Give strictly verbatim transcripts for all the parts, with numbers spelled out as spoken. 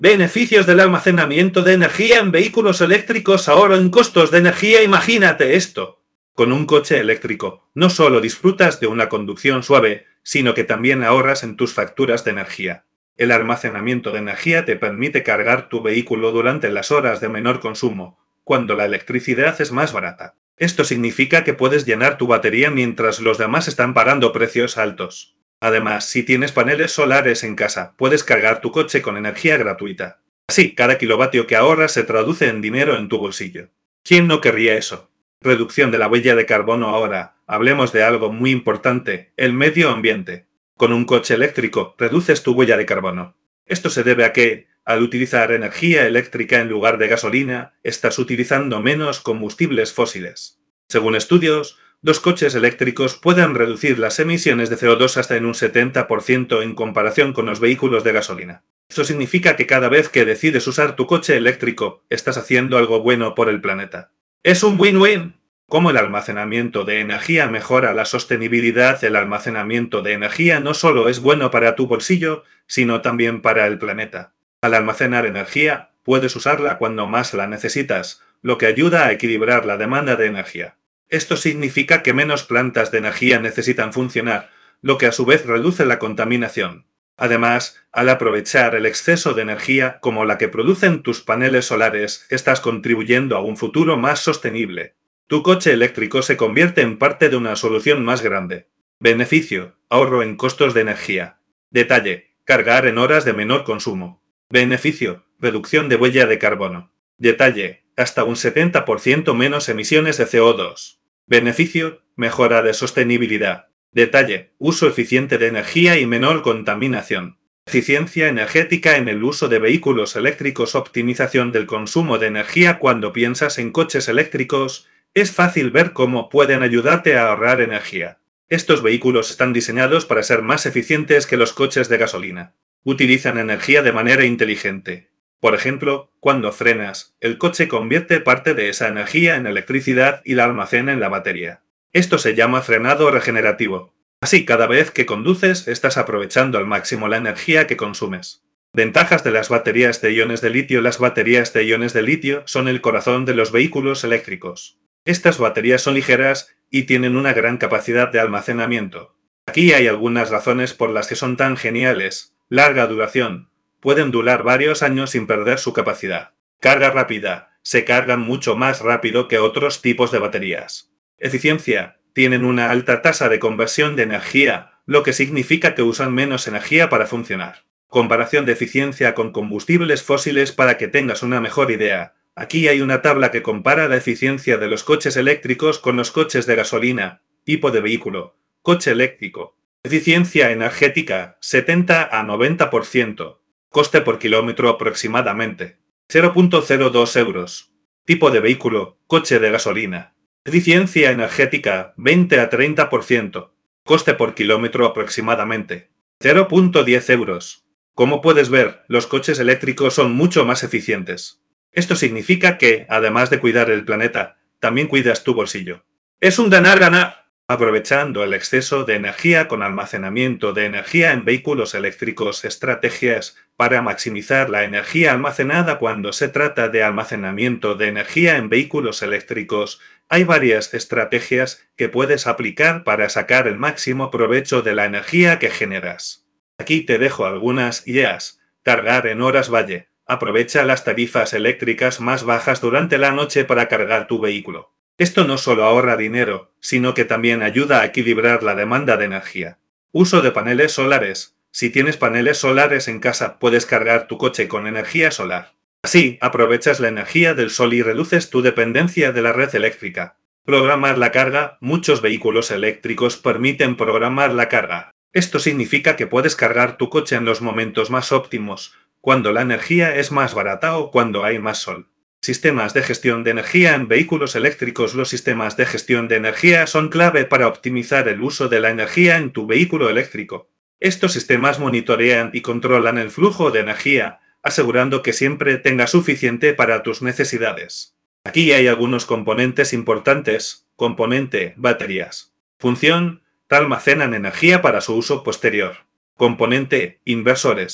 Beneficios del almacenamiento de energía en vehículos eléctricos. Ahorro en costos de energía. Imagínate esto. Con un coche eléctrico, no solo disfrutas de una conducción suave, sino que también ahorras en tus facturas de energía. El almacenamiento de energía te permite cargar tu vehículo durante las horas de menor consumo, cuando la electricidad es más barata. Esto significa que puedes llenar tu batería mientras los demás están pagando precios altos. Además, si tienes paneles solares en casa, puedes cargar tu coche con energía gratuita. Así, cada kilovatio que ahorras se traduce en dinero en tu bolsillo. ¿Quién no querría eso? Reducción de la huella de carbono. Ahora, hablemos de algo muy importante, el medio ambiente. Con un coche eléctrico, reduces tu huella de carbono. Esto se debe a que, al utilizar energía eléctrica en lugar de gasolina, estás utilizando menos combustibles fósiles. Según estudios, los coches eléctricos pueden reducir las emisiones de C O dos hasta en un setenta por ciento en comparación con los vehículos de gasolina. Esto significa que cada vez que decides usar tu coche eléctrico, estás haciendo algo bueno por el planeta. Es un win-win. Como el almacenamiento de energía mejora la sostenibilidad, el almacenamiento de energía no solo es bueno para tu bolsillo, sino también para el planeta. Al almacenar energía, puedes usarla cuando más la necesitas, lo que ayuda a equilibrar la demanda de energía. Esto significa que menos plantas de energía necesitan funcionar, lo que a su vez reduce la contaminación. Además, al aprovechar el exceso de energía como la que producen tus paneles solares, estás contribuyendo a un futuro más sostenible. Tu coche eléctrico se convierte en parte de una solución más grande. Beneficio: ahorro en costos de energía. Detalle: cargar en horas de menor consumo. Beneficio: reducción de huella de carbono. Detalle: hasta un setenta por ciento menos emisiones de C O dos. Beneficio: mejora de sostenibilidad. Detalle: uso eficiente de energía y menor contaminación. Eficiencia energética en el uso de vehículos eléctricos. Optimización del consumo de energía. Cuando piensas en coches eléctricos, es fácil ver cómo pueden ayudarte a ahorrar energía. Estos vehículos están diseñados para ser más eficientes que los coches de gasolina. Utilizan energía de manera inteligente. Por ejemplo, cuando frenas, el coche convierte parte de esa energía en electricidad y la almacena en la batería. Esto se llama frenado regenerativo. Así, cada vez que conduces, estás aprovechando al máximo la energía que consumes. Ventajas de las baterías de iones de litio. Las baterías de iones de litio son el corazón de los vehículos eléctricos. Estas baterías son ligeras y tienen una gran capacidad de almacenamiento. Aquí hay algunas razones por las que son tan geniales. Larga duración. Pueden durar varios años sin perder su capacidad. Carga rápida. Se cargan mucho más rápido que otros tipos de baterías. Eficiencia. Tienen una alta tasa de conversión de energía, lo que significa que usan menos energía para funcionar. Comparación de eficiencia con combustibles fósiles. Para que tengas una mejor idea, aquí hay una tabla que compara la eficiencia de los coches eléctricos con los coches de gasolina. Tipo de vehículo: coche eléctrico. Eficiencia energética: setenta a noventa por ciento. Coste por kilómetro aproximadamente cero punto cero dos euros. Tipo de vehículo: coche de gasolina. Eficiencia energética: veinte a treinta por ciento. Coste por kilómetro aproximadamente cero punto diez euros. Como puedes ver, los coches eléctricos son mucho más eficientes. Esto significa que, además de cuidar el planeta, también cuidas tu bolsillo. Es un ganar-ganar. Aprovechando el exceso de energía con almacenamiento de energía en vehículos eléctricos. Estrategias para maximizar la energía almacenada. Cuando se trata de almacenamiento de energía en vehículos eléctricos, hay varias estrategias que puedes aplicar para sacar el máximo provecho de la energía que generas. Aquí te dejo algunas ideas. Cargar en horas valle. Aprovecha las tarifas eléctricas más bajas durante la noche para cargar tu vehículo. Esto no solo ahorra dinero, sino que también ayuda a equilibrar la demanda de energía. Uso de paneles solares. Si tienes paneles solares en casa, puedes cargar tu coche con energía solar. Así, aprovechas la energía del sol y reduces tu dependencia de la red eléctrica. Programar la carga. Muchos vehículos eléctricos permiten programar la carga. Esto significa que puedes cargar tu coche en los momentos más óptimos, cuando la energía es más barata o cuando hay más sol. Sistemas de gestión de energía en vehículos eléctricos. Los sistemas de gestión de energía son clave para optimizar el uso de la energía en tu vehículo eléctrico. Estos sistemas monitorean y controlan el flujo de energía, asegurando que siempre tengas suficiente para tus necesidades. Aquí hay algunos componentes importantes. Componente: baterías. Función: almacenan energía para su uso posterior. Componente: inversores.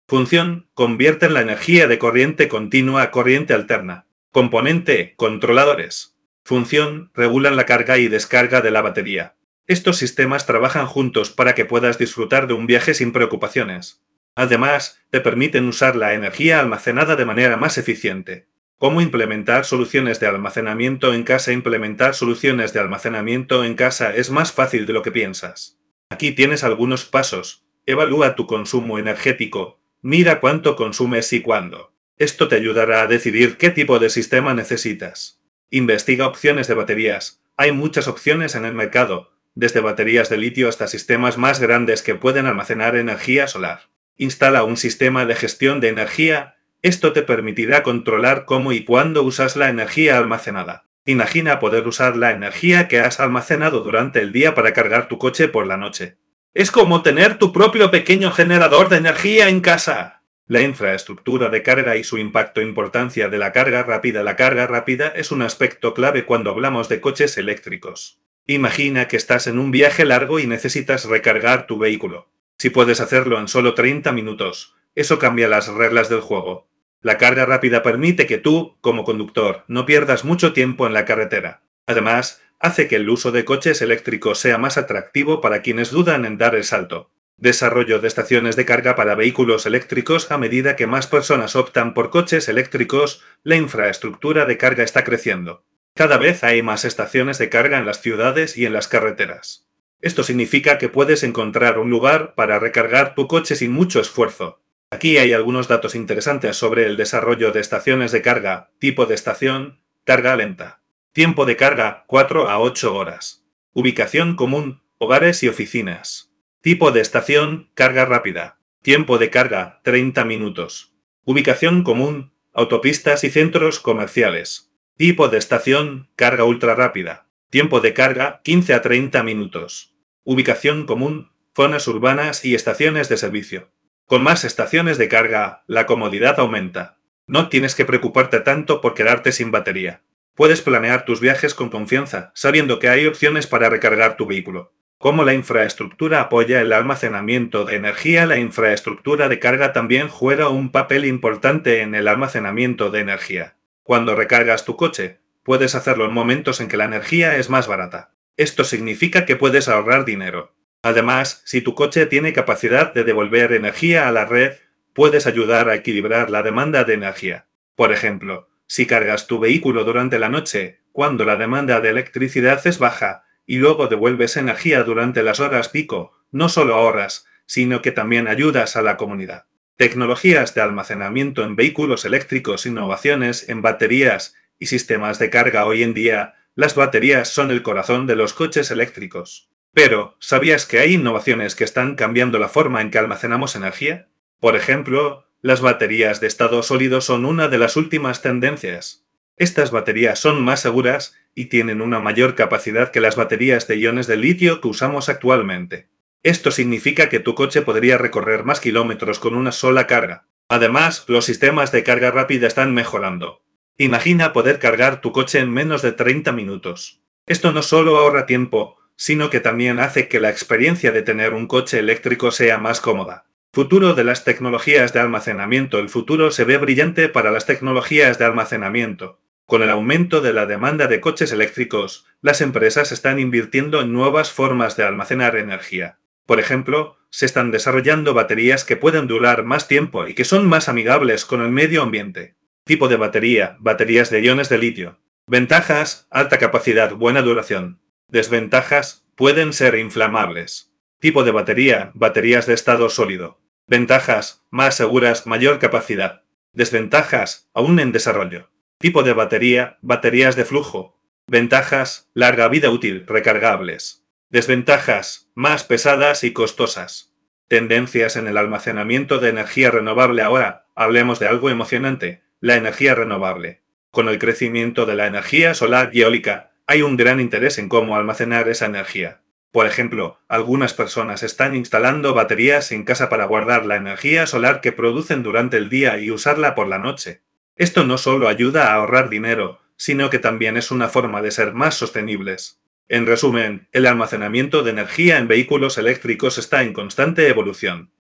Función: convierten la energía de corriente continua a corriente alterna. Componente: controladores. Función: regulan la carga y descarga de la batería. Estos sistemas trabajan juntos para que puedas disfrutar de un viaje sin preocupaciones. Además, te permiten usar la energía almacenada de manera más eficiente. ¿Cómo implementar soluciones de almacenamiento en casa? Implementar soluciones de almacenamiento en casa es más fácil de lo que piensas. Aquí tienes algunos pasos. Evalúa tu consumo energético. Mira cuánto consumes y cuándo. Esto te ayudará a decidir qué tipo de sistema necesitas. Investiga opciones de baterías. Hay muchas opciones en el mercado, desde baterías de litio hasta sistemas más grandes que pueden almacenar energía solar. Instala un sistema de gestión de energía. Esto te permitirá controlar cómo y cuándo usas la energía almacenada. Imagina poder usar la energía que has almacenado durante el día para cargar tu coche por la noche. Es como tener tu propio pequeño generador de energía en casa. La infraestructura de carga y su impacto. Importancia de la carga rápida. La carga rápida es un aspecto clave cuando hablamos de coches eléctricos. Imagina que estás en un viaje largo y necesitas recargar tu vehículo. Si puedes hacerlo en solo treinta minutos, eso cambia las reglas del juego. La carga rápida permite que tú, como conductor, no pierdas mucho tiempo en la carretera. Además, hace que el uso de coches eléctricos sea más atractivo para quienes dudan en dar el salto. Desarrollo de estaciones de carga para vehículos eléctricos. A medida que más personas optan por coches eléctricos, la infraestructura de carga está creciendo. Cada vez hay más estaciones de carga en las ciudades y en las carreteras. Esto significa que puedes encontrar un lugar para recargar tu coche sin mucho esfuerzo. Aquí hay algunos datos interesantes sobre el desarrollo de estaciones de carga. Tipo de estación: carga lenta. Tiempo de carga: cuatro a ocho horas. Ubicación común: hogares y oficinas. Tipo de estación: carga rápida. Tiempo de carga: treinta minutos. Ubicación común: autopistas y centros comerciales. Tipo de estación: carga ultra rápida. Tiempo de carga: quince a treinta minutos. Ubicación común: zonas urbanas y estaciones de servicio. Con más estaciones de carga, la comodidad aumenta. No tienes que preocuparte tanto por quedarte sin batería. Puedes planear tus viajes con confianza, sabiendo que hay opciones para recargar tu vehículo. ¿Cómo la infraestructura apoya el almacenamiento de energía? La infraestructura de carga también juega un papel importante en el almacenamiento de energía. Cuando recargas tu coche, puedes hacerlo en momentos en que la energía es más barata. Esto significa que puedes ahorrar dinero. Además, si tu coche tiene capacidad de devolver energía a la red, puedes ayudar a equilibrar la demanda de energía. Por ejemplo, si cargas tu vehículo durante la noche, cuando la demanda de electricidad es baja, y luego devuelves energía durante las horas pico, no solo ahorras, sino que también ayudas a la comunidad. Tecnologías de almacenamiento en vehículos eléctricos. Innovaciones en baterías y sistemas de carga. Hoy en día, las baterías son el corazón de los coches eléctricos. Pero, ¿sabías que hay innovaciones que están cambiando la forma en que almacenamos energía? Por ejemplo, las baterías de estado sólido son una de las últimas tendencias. Estas baterías son más seguras y tienen una mayor capacidad que las baterías de iones de litio que usamos actualmente. Esto significa que tu coche podría recorrer más kilómetros con una sola carga. Además, los sistemas de carga rápida están mejorando. Imagina poder cargar tu coche en menos de treinta minutos. Esto no solo ahorra tiempo, sino que también hace que la experiencia de tener un coche eléctrico sea más cómoda. Futuro de las tecnologías de almacenamiento. El futuro se ve brillante para las tecnologías de almacenamiento. Con el aumento de la demanda de coches eléctricos, las empresas están invirtiendo en nuevas formas de almacenar energía. Por ejemplo, se están desarrollando baterías que pueden durar más tiempo y que son más amigables con el medio ambiente. Tipo de batería: baterías de iones de litio. Ventajas: alta capacidad, buena duración. Desventajas: pueden ser inflamables. Tipo de batería: baterías de estado sólido. Ventajas: más seguras, mayor capacidad. Desventajas: aún en desarrollo. Tipo de batería: baterías de flujo. Ventajas: larga vida útil, recargables. Desventajas: más pesadas y costosas. Tendencias en el almacenamiento de energía renovable. Ahora, hablemos de algo emocionante: la energía renovable. Con el crecimiento de la energía solar y eólica, hay un gran interés en cómo almacenar esa energía. Por ejemplo, algunas personas están instalando baterías en casa para guardar la energía solar que producen durante el día y usarla por la noche. Esto no solo ayuda a ahorrar dinero, sino que también es una forma de ser más sostenibles. En resumen, el almacenamiento de energía en vehículos eléctricos está en constante evolución.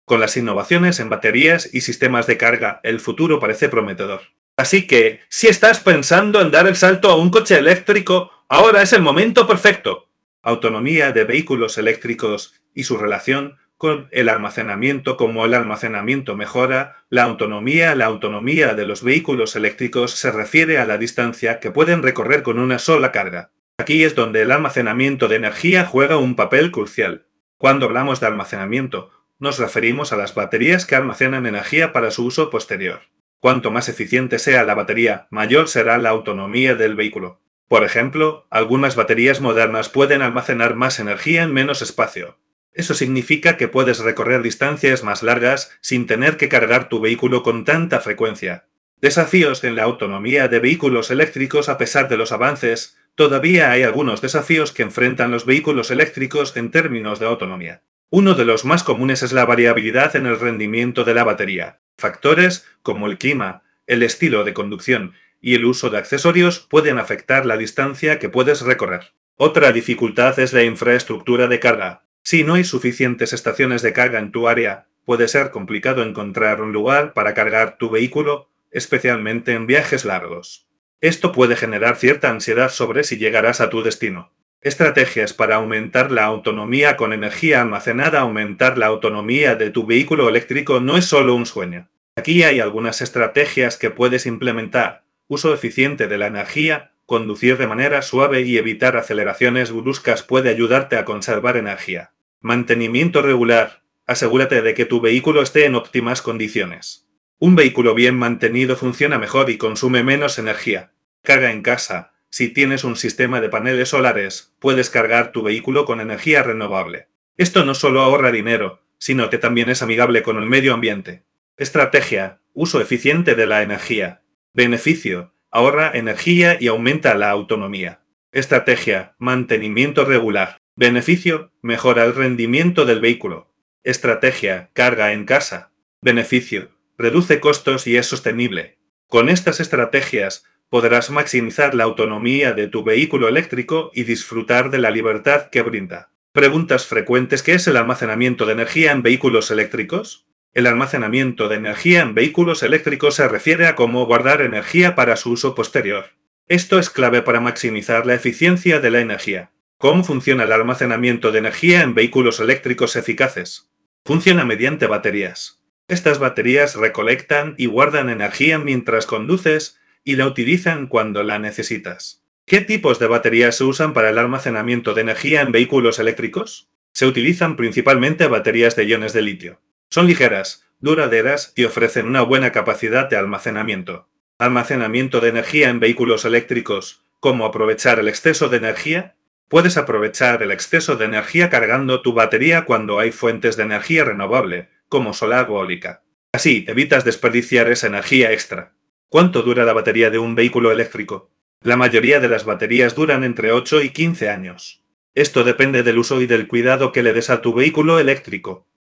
Con las innovaciones en baterías y sistemas de carga, el futuro parece prometedor. Así que, si estás pensando en dar el salto a un coche eléctrico, ahora es el momento perfecto. Autonomía de vehículos eléctricos y su relación con el almacenamiento. Como el almacenamiento mejora, la autonomía. La autonomía de los vehículos eléctricos se refiere a la distancia que pueden recorrer con una sola carga. Aquí es donde el almacenamiento de energía juega un papel crucial. Cuando hablamos de almacenamiento, nos referimos a las baterías que almacenan energía para su uso posterior. Cuanto más eficiente sea la batería, mayor será la autonomía del vehículo. Por ejemplo, algunas baterías modernas pueden almacenar más energía en menos espacio. Eso significa que puedes recorrer distancias más largas sin tener que cargar tu vehículo con tanta frecuencia. Desafíos en la autonomía de vehículos eléctricos. A pesar de los avances, todavía hay algunos desafíos que enfrentan los vehículos eléctricos en términos de autonomía. Uno de los más comunes es la variabilidad en el rendimiento de la batería. Factores como el clima, el estilo de conducción y el uso de accesorios pueden afectar la distancia que puedes recorrer. Otra dificultad es la infraestructura de carga. Si no hay suficientes estaciones de carga en tu área, puede ser complicado encontrar un lugar para cargar tu vehículo, especialmente en viajes largos. Esto puede generar cierta ansiedad sobre si llegarás a tu destino. Estrategias para aumentar la autonomía con energía almacenada. Aumentar la autonomía de tu vehículo eléctrico no es solo un sueño. Aquí hay algunas estrategias que puedes implementar. Uso eficiente de la energía. Conducir de manera suave y evitar aceleraciones bruscas puede ayudarte a conservar energía. Mantenimiento regular. Asegúrate de que tu vehículo esté en óptimas condiciones. Un vehículo bien mantenido funciona mejor y consume menos energía. Carga en casa. Si tienes un sistema de paneles solares, puedes cargar tu vehículo con energía renovable. Esto no solo ahorra dinero, sino que también es amigable con el medio ambiente. Estrategia. Uso eficiente de la energía. Beneficio. Ahorra energía y aumenta la autonomía. Estrategia. Mantenimiento regular. Beneficio. Mejora el rendimiento del vehículo. Estrategia. Carga en casa. Beneficio. Reduce costos y es sostenible. Con estas estrategias, podrás maximizar la autonomía de tu vehículo eléctrico y disfrutar de la libertad que brinda. Preguntas frecuentes. ¿Qué es el almacenamiento de energía en vehículos eléctricos? El almacenamiento de energía en vehículos eléctricos se refiere a cómo guardar energía para su uso posterior. Esto es clave para maximizar la eficiencia de la energía. ¿Cómo funciona el almacenamiento de energía en vehículos eléctricos eficaces? Funciona mediante baterías. Estas baterías recolectan y guardan energía mientras conduces y la utilizan cuando la necesitas. ¿Qué tipos de baterías se usan para el almacenamiento de energía en vehículos eléctricos? Se utilizan principalmente baterías de iones de litio. Son ligeras, duraderas y ofrecen una buena capacidad de almacenamiento. Almacenamiento de energía en vehículos eléctricos. ¿Cómo aprovechar el exceso de energía? Puedes aprovechar el exceso de energía cargando tu batería cuando hay fuentes de energía renovable, como solar o eólica. Así, evitas desperdiciar esa energía extra. ¿Cuánto dura la batería de un vehículo eléctrico? La mayoría de las baterías duran entre ocho y quince años. Esto depende del uso y del cuidado que le des a tu vehículo eléctrico.